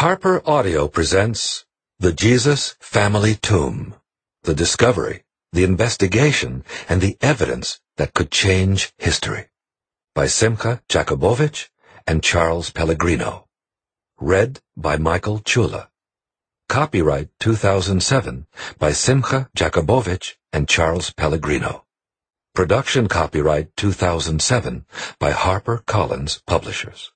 Harper Audio presents The Jesus Family Tomb, the discovery, the investigation, and the evidence that could change history, by Simcha Jakubowicz and Charles Pellegrino. Read by Michael Chula. Copyright 2007 by Simcha Jakubowicz and Charles Pellegrino. Production copyright 2007 by HarperCollins Publishers.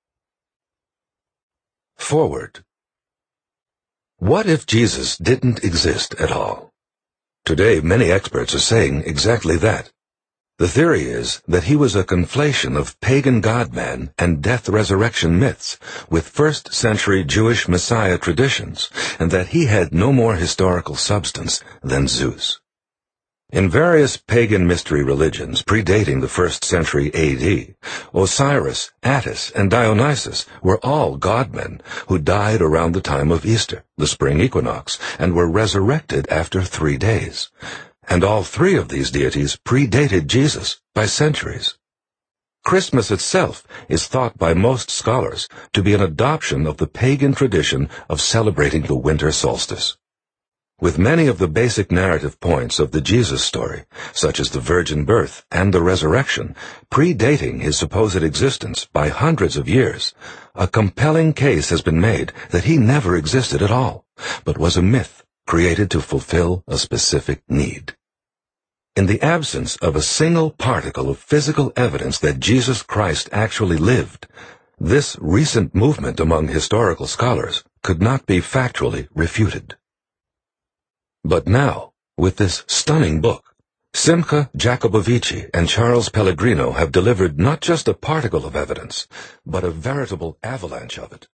Forward. What if Jesus didn't exist at all? Today, many experts are saying exactly that. The theory is that he was a conflation of pagan God-man and death-resurrection myths with first-century Jewish Messiah traditions, and that he had no more historical substance than Zeus. In various pagan mystery religions predating the 1st century A.D., Osiris, Attis, and Dionysus were all godmen who died around the time of Easter, the spring equinox, and were resurrected after 3 days. And all three of these deities predated Jesus by centuries. Christmas itself is thought by most scholars to be an adoption of the pagan tradition of celebrating the winter solstice. With many of the basic narrative points of the Jesus story, such as the virgin birth and the resurrection, predating his supposed existence by hundreds of years, a compelling case has been made that he never existed at all, but was a myth created to fulfill a specific need. In the absence of a single particle of physical evidence that Jesus Christ actually lived, this recent movement among historical scholars could not be factually refuted. But now, with this stunning book, Simcha Jakubowicz and Charles Pellegrino have delivered not just a particle of evidence, but a veritable avalanche of it.